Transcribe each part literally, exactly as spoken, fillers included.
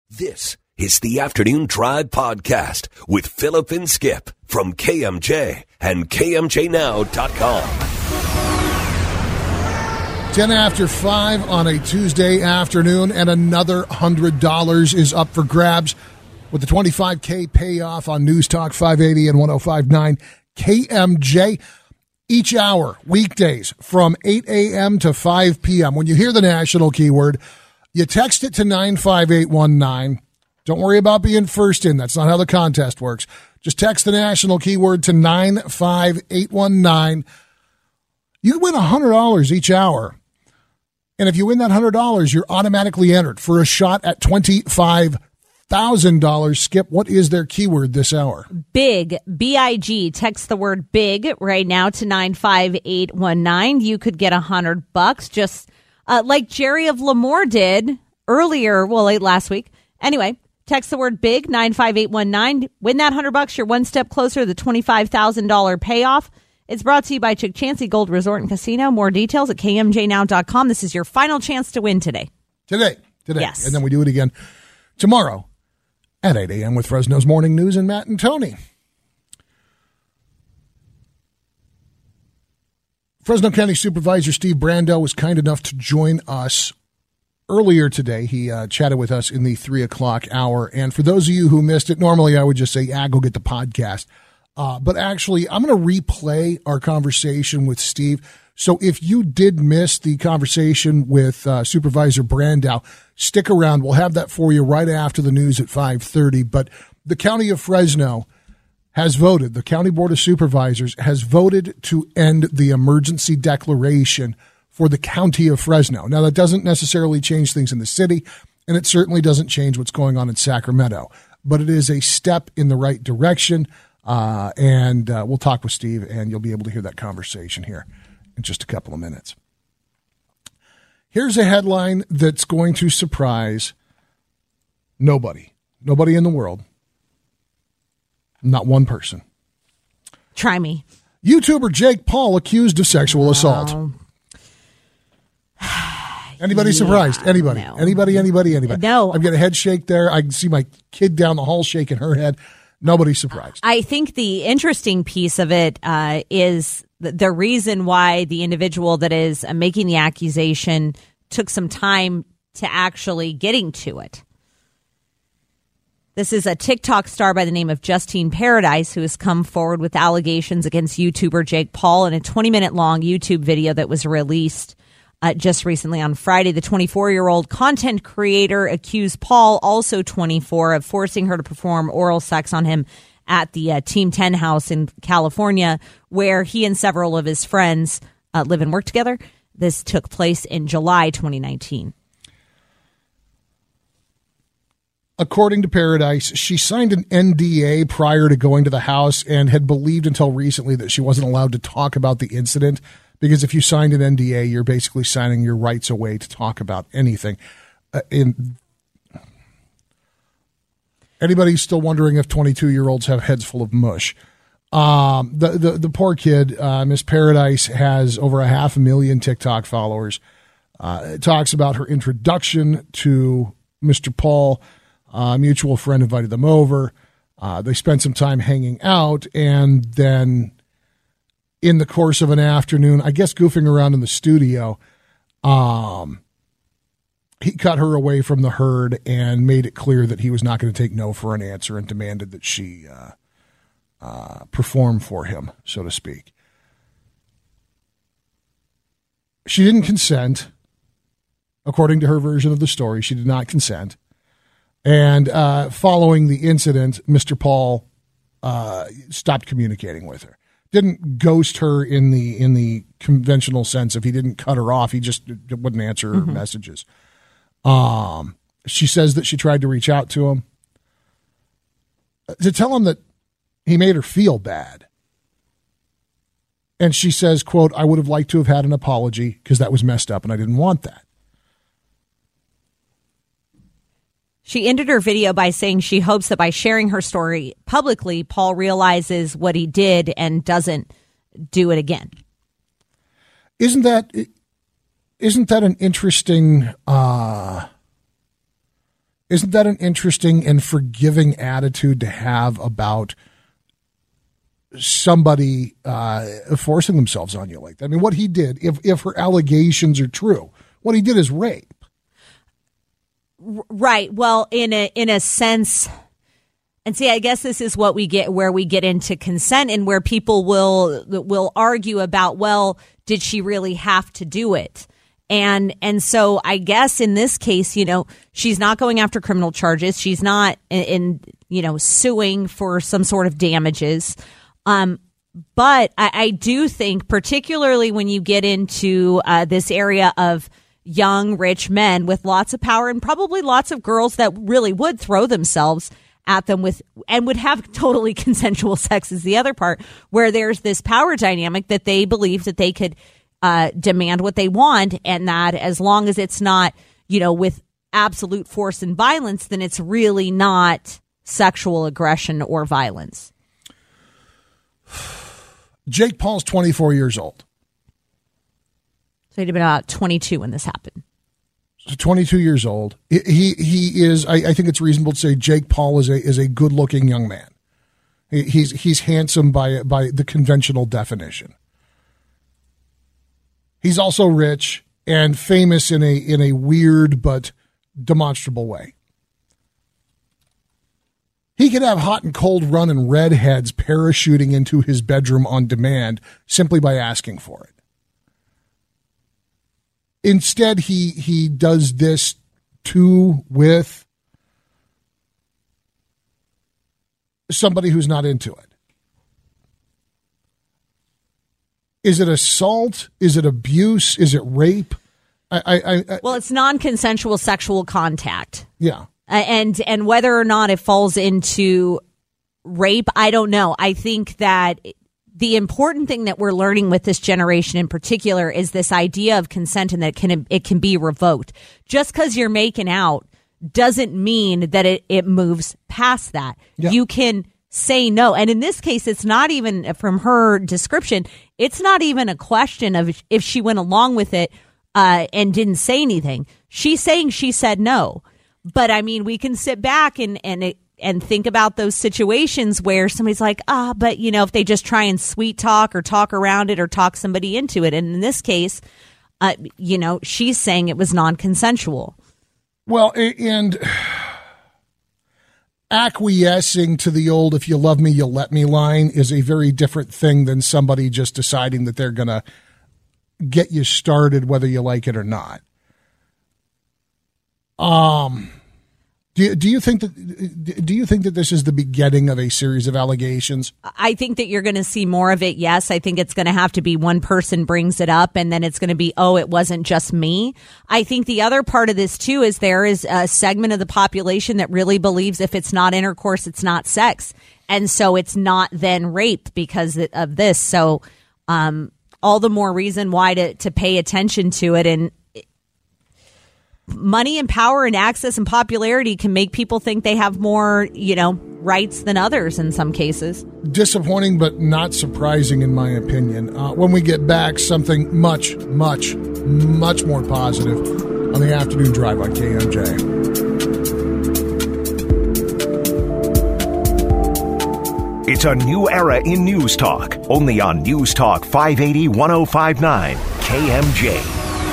This is the Afternoon Drive Podcast with Phillip and Skip from K M J and K M J now dot com. ten after five on a Tuesday afternoon, and another one hundred dollars is up for grabs with the twenty-five K payoff on News Talk five eighty and one oh five point nine K M J. Each hour, weekdays, from eight a.m. to five p.m. When you hear the national keyword, you text it to nine five eight one nine. Don't worry about being first in. That's not how the contest works. Just text the national keyword to nine five eight one nine. You win one hundred dollars each hour. And if you win that one hundred dollars, you're automatically entered for a shot at twenty-five thousand dollars. Skip, what is their keyword this hour? Big, B I G. Text the word big right now to nine five eight one nine. You could get one hundred bucks, just uh, like Jerry of Lemoore did earlier, well, late last week. Anyway, text the word big, nine five eight one nine. Win that one hundred bucks. You're one step closer to the twenty-five thousand dollars payoff. It's brought to you by Chick Chansey Gold Resort and Casino. More details at K M J now dot com. This is your final chance to win today. Today. Today. Yes. And then we do it again tomorrow at eight a.m. with Fresno's Morning News and Matt and Tony. Fresno County Supervisor Steve Brando was kind enough to join us earlier today. He uh, chatted with us in the three o'clock hour. And for those of you who missed it, normally I would just say, yeah, go get the podcast. Uh, but actually, I'm going to replay our conversation with Steve. So if you did miss the conversation with uh, Supervisor Brando, stick around. We'll have that for you right after the news at five thirty. But the County of Fresno has voted, the County Board of Supervisors has voted to end the emergency declaration for the County of Fresno. Now, that doesn't necessarily change things in the city, and it certainly doesn't change what's going on in Sacramento. But it is a step in the right direction, uh, and uh, we'll talk with Steve, and you'll be able to hear that conversation here in just a couple of minutes. Here's a headline that's going to surprise nobody. Nobody in the world. Not one person. Try me. YouTuber Jake Paul accused of sexual oh. assault. Anybody yeah, surprised? Anybody? No. Anybody? Anybody? Anybody? No. I'm getting a head shake there. I can see my kid down the hall shaking her head. Nobody's surprised. I think the interesting piece of it uh, is the, the reason why the individual that is uh, making the accusation took some time to actually getting to it. This is a TikTok star by the name of Justine Paradise who has come forward with allegations against YouTuber Jake Paul in a twenty-minute long YouTube video that was released uh, just recently on Friday. The twenty-four-year-old content creator accused Paul, also twenty-four, of forcing her to perform oral sex on him at the uh, Team ten house in California, where he and several of his friends uh, live and work together. This took place in July twenty nineteen. According to Paradise, she signed an N D A prior to going to the house and had believed until recently that she wasn't allowed to talk about the incident, because if you signed an N D A, you're basically signing your rights away to talk about anything. Uh, in Anybody still wondering if twenty-two-year-olds have heads full of mush? Um, the, the, the poor kid, uh, Miss Paradise, has over a half a million TikTok followers. Uh, it talks about her introduction to Mister Paul. Uh, a mutual friend invited them over. Uh, they spent some time hanging out, and then in the course of an afternoon, I guess goofing around in the studio, um, he cut her away from the herd and made it clear that he was not going to take no for an answer and demanded that she uh, uh, perform for him, so to speak. She didn't consent. According to her version of the story, she did not consent. And uh, following the incident, Mister Paul uh, stopped communicating with her. Didn't ghost her in the in the conventional sense of he didn't cut her off. He just wouldn't answer her mm-hmm. messages. Um, she says that she tried to reach out to him to tell him that he made her feel bad. And she says, quote, "I would have liked to have had an apology because that was messed up and I didn't want that." She ended her video by saying she hopes that by sharing her story publicly, Paul realizes what he did and doesn't do it again. Isn't that isn't that an interesting uh, Isn't that an interesting and forgiving attitude to have about somebody uh, forcing themselves on you like that? I mean, what he did, if if her allegations are true, what he did is rape. Right. Well, in a in a sense, and see, I guess this is what we get where we get into consent and where people will will argue about, well, did she really have to do it? And and so I guess in this case, you know, she's not going after criminal charges. She's not in, in you know, suing for some sort of damages. Um, but I, I do think, particularly when you get into uh, this area of young, rich men with lots of power and probably lots of girls that really would throw themselves at them with and would have totally consensual sex is the other part, where there's this power dynamic that they believe that they could Uh, demand what they want, and that as long as it's not, you know, with absolute force and violence, then it's really not sexual aggression or violence. Jake Paul's twenty-four years old. So he'd have been about twenty-two when this happened. So twenty-two years old. He he is. I, I think it's reasonable to say Jake Paul is a is a good looking young man. He, he's he's handsome by by the conventional definition. He's also rich and famous in a in a weird but demonstrable way. He could have hot and cold running redheads parachuting into his bedroom on demand simply by asking for it. Instead, he he does this to with somebody who's not into it. Is it assault? Is it abuse? Is it rape? I, I, I, well, it's non-consensual sexual contact. Yeah. Uh, and and whether or not it falls into rape, I don't know. I think that the important thing that we're learning with this generation in particular is this idea of consent and that it can, it can be revoked. Just because you're making out doesn't mean that it, it moves past that. Yeah. You can say no. And in this case, it's not even, from her description, it's not even a question of if she went along with it uh, and didn't say anything. She's saying she said no. But I mean, we can sit back and and and think about those situations where somebody's like, ah, but you know, if they just try and sweet talk or talk around it or talk somebody into it. And in this case, uh, you know, she's saying it was non-consensual. Well, and acquiescing to the old "if you love me, you'll let me" line is a very different thing than somebody just deciding that they're going to get you started whether you like it or not. Um, do you, do you think that do you think that this is the beginning of a series of allegations? I think that you're going to see more of it. Yes, I think it's going to have to be one person brings it up, and then it's going to be, oh, it wasn't just me. I think the other part of this too is there is a segment of the population that really believes if it's not intercourse, it's not sex, and so it's not then rape because of this. So, um, all the more reason why to to pay attention to it. And money and power and access and popularity can make people think they have more, you know, rights than others in some cases. Disappointing, but not surprising, in my opinion. Uh, when we get back, something much, much, much more positive on the afternoon drive on K M J. It's a new era in News Talk, only on News Talk five eighty, one oh five nine, K M J.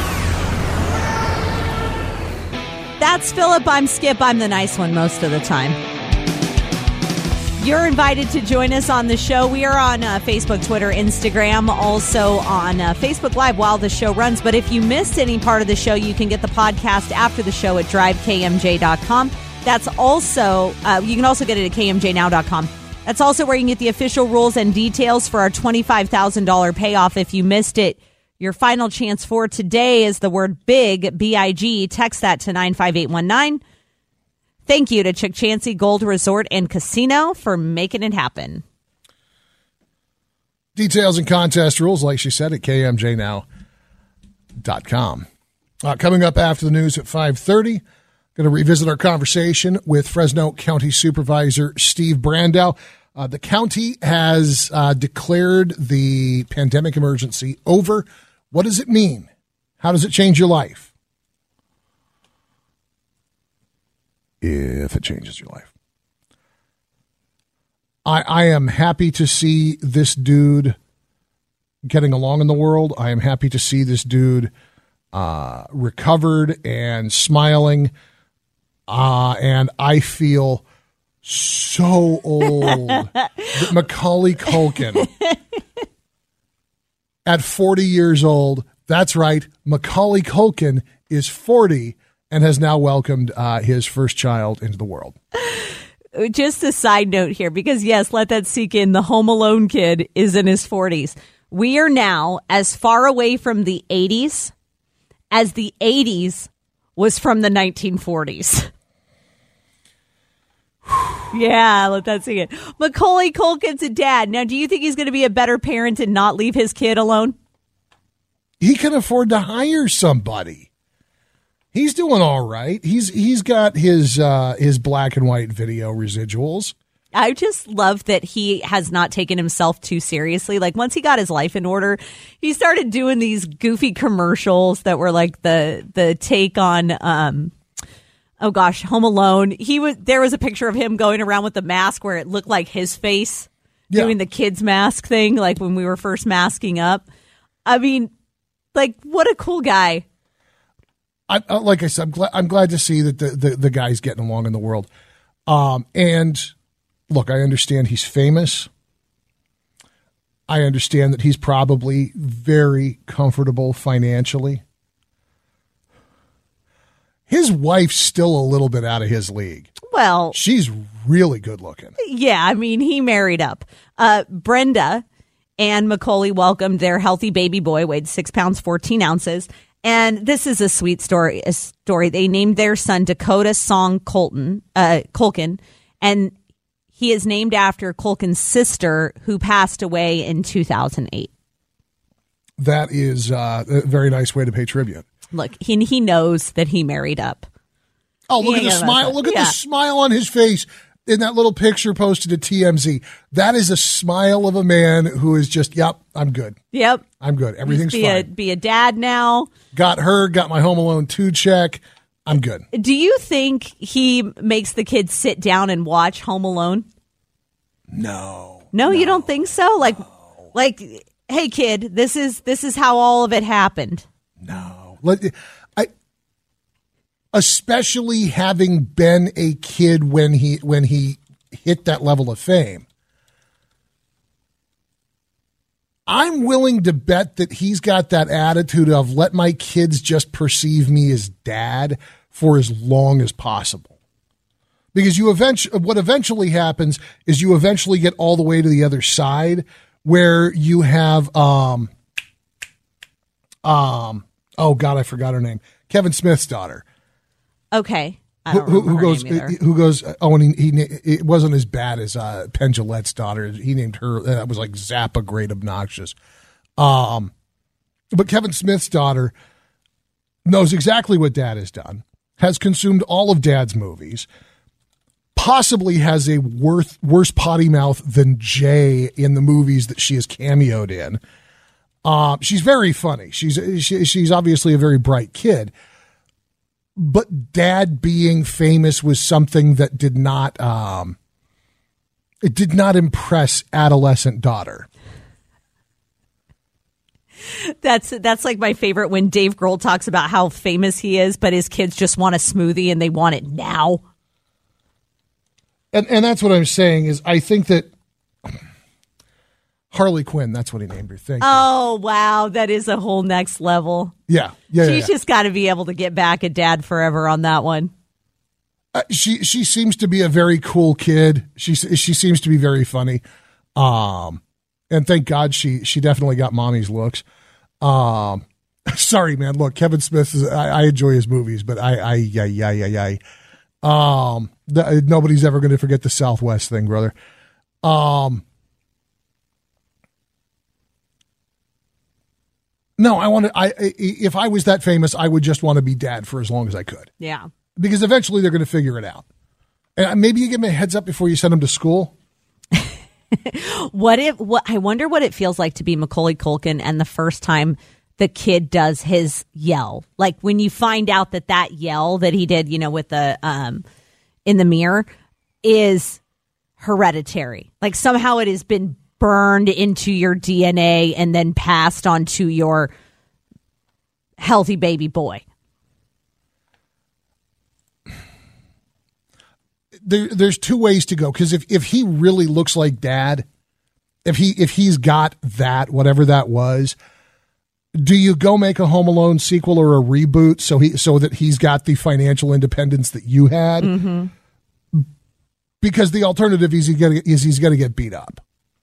That's Philip. I'm Skip. I'm the nice one most of the time. You're invited to join us on the show. We are on uh, Facebook, Twitter, Instagram, also on uh, Facebook Live while the show runs. But if you missed any part of the show, you can get the podcast after the show at drive k m j dot com. That's also, uh, you can also get it at k m j now dot com. That's also where you can get the official rules and details for our twenty-five thousand dollars payoff if you missed it. Your final chance for today is the word BIG, B I G. Text that to nine five eight one nine. Thank you to Chick Chansey Gold Resort and Casino for making it happen. Details and contest rules, like she said, at k m j now dot com. Uh, coming up after the news at five thirty, going to revisit our conversation with Fresno County Supervisor Steve Brandow. Uh, the county has uh, declared the pandemic emergency over. What does it mean? How does it change your life? if it changes your life. I, I am happy to see this dude getting along in the world. I am happy to see this dude uh, recovered and smiling. Uh, and I feel so old that Macaulay Culkin, at forty years old, that's right, Macaulay Culkin is forty and has now welcomed uh, his first child into the world. Just a side note here, because yes, let that sink in. The Home Alone kid is in his forties. We are now as far away from the eighties as the eighties was from the nineteen forties. Yeah, let that sink in. Macaulay Culkin's a dad. Now, do you think he's going to be a better parent and not leave his kid alone? He can afford to hire somebody. He's doing all right. He's he's got his uh, his black and white video residuals. I just love that he has not taken himself too seriously. Like, once he got his life in order, he started doing these goofy commercials that were like the the take on um oh gosh, Home Alone. He was there was a picture of him going around with the mask where it looked like his face, yeah, doing the kids mask thing, like when we were first masking up. I mean, like, what a cool guy. I, uh, like I said, I'm glad, I'm glad to see that the, the, the guy's getting along in the world. Um, and look, I understand he's famous. I understand that he's probably very comfortable financially. His wife's still a little bit out of his league. Well, she's really good looking. Yeah, I mean, he married up. Uh, Brenda and Macaulay welcomed their healthy baby boy, weighed six pounds, fourteen ounces. And this is a sweet story. A story. They named their son Dakota Song Colton, uh, Culkin, and he is named after Culkin's sister, who passed away in two thousand eight. That is uh, a very nice way to pay tribute. Look, he he knows that he married up. Oh, look at the smile! Look at the smile on his face in that little picture posted to T M Z. That is a smile of a man who is just, yep, I'm good. Yep. I'm good. Everything's be fine. A, be a dad now. Got her, got my Home Alone two check. I'm good. Do you think he makes the kids sit down and watch Home Alone? No. No, no you don't think so? Like, no. like, hey, kid, this is this is how all of it happened. No. Let, I, especially having been a kid when he when he hit that level of fame. I'm willing to bet that he's got that attitude of let my kids just perceive me as dad for as long as possible. Because you eventually, what eventually happens is you eventually get all the way to the other side where you have, um, um, oh God, I forgot her name. Kevin Smith's daughter. Okay. I Who, don't who, who goes? either. Who goes? Oh, and he, he it wasn't as bad as uh, Penn Jillette's daughter. He named her. That was like Zappa, great obnoxious. Um, but Kevin Smith's daughter knows exactly what Dad has done. Has consumed all of Dad's movies. Possibly has a worth, worse potty mouth than Jay in the movies that she has cameoed in. Uh, she's very funny. She's she, she's obviously a very bright kid. But Dad being famous was something that did not, um, it did not impress adolescent daughter. That's that's like my favorite when Dave Grohl talks about how famous he is, but his kids just want a smoothie and they want it now. And and that's what I'm saying is I think that Harley Quinn, that's what he named her. Thank oh, you. Wow. That is a whole next level. Yeah. yeah She's yeah, yeah. just got to be able to get back at Dad forever on that one. Uh, she she seems to be a very cool kid. She she seems to be very funny. Um, and thank God she she definitely got mommy's looks. Um, sorry, man. Look, Kevin Smith is, I, I enjoy his movies, but I I yeah yeah yeah yeah. Um, the, nobody's ever going to forget the Southwest thing, brother. Um. No, I want to. I if I was that famous, I would just want to be Dad for as long as I could. Yeah, because eventually they're going to figure it out. And maybe you give them a heads up before you send them to school. What if? What I wonder what it feels like to be Macaulay Culkin and the first time the kid does his yell. Like when you find out that that yell that he did, you know, with the um, in the mirror is hereditary. Like somehow it has been burned into your D N A and then passed on to your healthy baby boy. There, there's two ways to go, because if, if he really looks like dad, if he if he's got that, whatever that was, do you go make a Home Alone sequel or a reboot so he so that he's got the financial independence that you had? Mm-hmm. Because the alternative is, he gonna, is he's going to get beat up.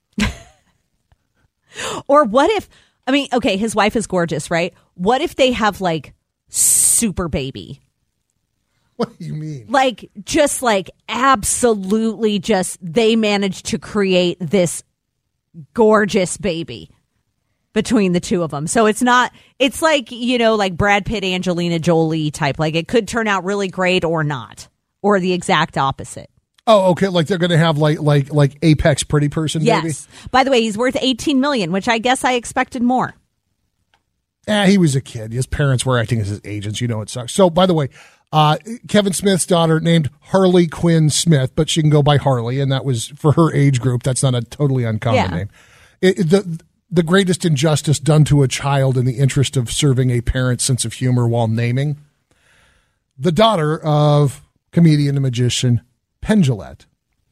Or what if, I mean, okay, his wife is gorgeous, right? What if they have like super baby? What do you mean? Like, just like absolutely just, they managed to create this gorgeous baby between the two of them. So it's not, it's like, you know, like Brad Pitt, Angelina Jolie type. Like it could turn out really great or not, or the exact opposite. Oh, okay. Like they're going to have like like like Apex Pretty Person, yes. Maybe? By the way, he's worth eighteen million dollars, which I guess I expected more. Eh, he was a kid. His parents were acting as his agents. You know it sucks. So, by the way, uh, Kevin Smith's daughter named Harley Quinn Smith, but she can go by Harley, and that was for her age group. That's not a totally uncommon yeah. name. It, it, the the greatest injustice done to a child in the interest of serving a parent's sense of humor while naming. The daughter of comedian and magician Penn Jillette.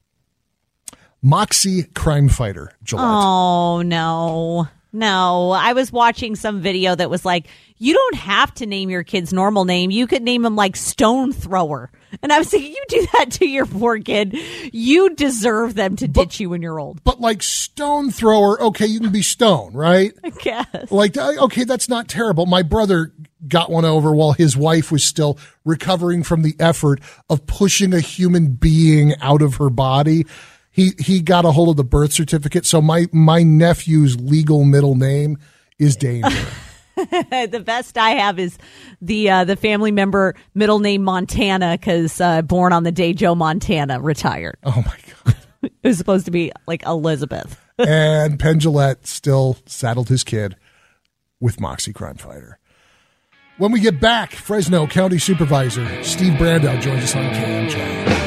Moxie crime fighter Gillette. Oh, no. No. I was watching some video that was like, you don't have to name your kid's normal name. You could name him like Stone Thrower. And I was thinking, you do that to your poor kid. You deserve them to ditch but, you when you're old. But like Stone Thrower, okay, you can be Stone, right? I guess. Like, okay, that's not terrible. My brother got one over while his wife was still recovering from the effort of pushing a human being out of her body. He he got a hold of the birth certificate, so my, my nephew's legal middle name is Danger. The best I have is the uh, the family member middle name Montana, because uh, born on the day Joe Montana retired. Oh, my God. It was supposed to be like Elizabeth. And Penn Jillette still saddled his kid with Moxie Crime Fighter. When we get back, Fresno County Supervisor Steve Brandow joins us on K M J.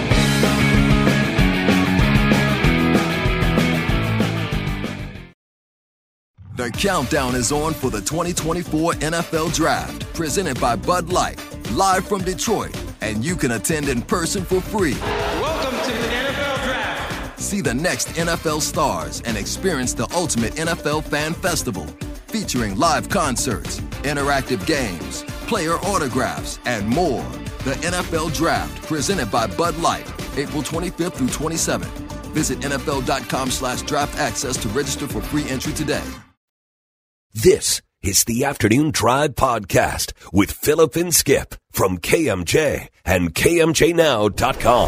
The countdown is on for the twenty twenty-four N F L Draft, presented by Bud Light, live from Detroit, and you can attend in person for free. Welcome to the N F L Draft. See the next N F L stars and experience the ultimate N F L fan festival, featuring live concerts, interactive games, player autographs, and more. The N F L Draft, presented by Bud Light, April twenty-fifth through twenty-seventh. Visit N F L dot com slash draft access to register for free entry today. This is the Afternoon Drive Podcast with Phillip and Skip from K M J and K M J now dot com.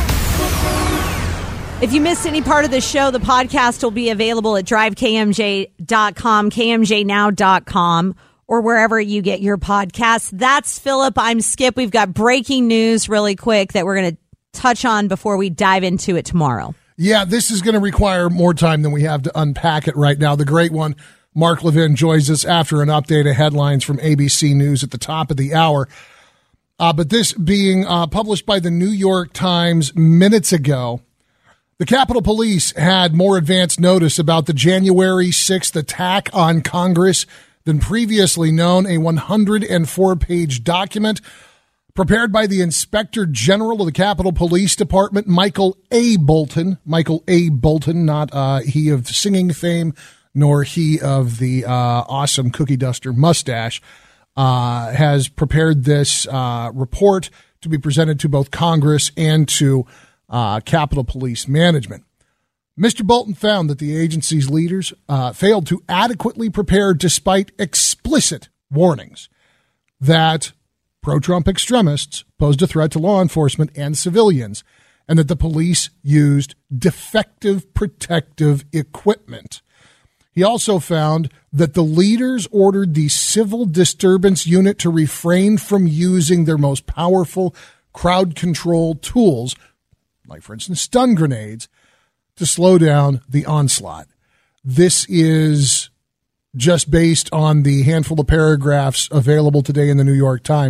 If you missed any part of the show, the podcast will be available at drive K M J dot com, K M J now dot com, or wherever you get your podcasts. That's Phillip. I'm Skip. We've got breaking news really quick that we're going to touch on before we dive into it tomorrow. Yeah, this is going to require more time than we have to unpack it right now. The great one, Mark Levin, joins us after an update of headlines from A B C News at the top of the hour. Uh, but this being uh, published by the New York Times minutes ago, the Capitol Police had more advance notice about the January sixth attack on Congress than previously known. A one hundred four page document prepared by the Inspector General of the Capitol Police Department, Michael A. Bolton. Michael A. Bolton, not uh, he of singing fame, nor he of the uh, awesome cookie duster mustache, uh, has prepared this uh, report to be presented to both Congress and to uh, Capitol Police management. Mister Bolton found that the agency's leaders uh, failed to adequately prepare despite explicit warnings that pro-Trump extremists posed a threat to law enforcement and civilians, and that the police used defective protective equipment. He also found that the leaders ordered the Civil Disturbance Unit to refrain from using their most powerful crowd control tools, like, for instance, stun grenades, to slow down the onslaught. This is just based on the handful of paragraphs available today in the New York Times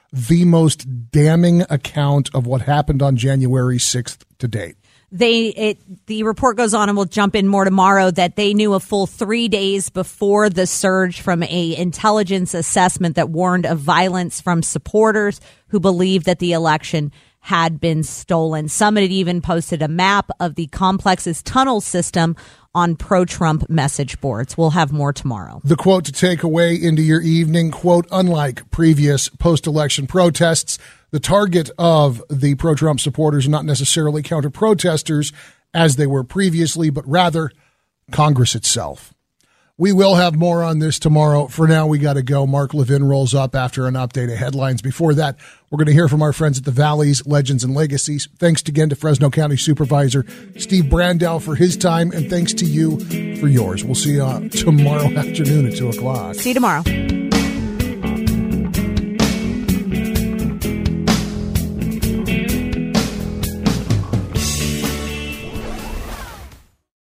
the most damning account of what happened on January sixth to date. They it the report goes on, and we'll jump in more tomorrow, that they knew a full three days before the surge from a intelligence assessment that warned of violence from supporters who believed that the election had been stolen. Some had even posted a map of the complex's tunnel system on pro-Trump message boards. We'll have more tomorrow. The quote to take away into your evening, quote, unlike previous post-election protests, the target of the pro-Trump supporters are not necessarily counter-protesters as they were previously, but rather Congress itself. We will have more on this tomorrow. For now, we got to go. Mark Levin rolls up after an update of headlines. Before that, we're going to hear from our friends at the Valley's Legends and Legacies. Thanks again to Fresno County Supervisor Steve Brandel for his time, and thanks to you for yours. We'll see you uh, tomorrow afternoon at two o'clock. See you tomorrow.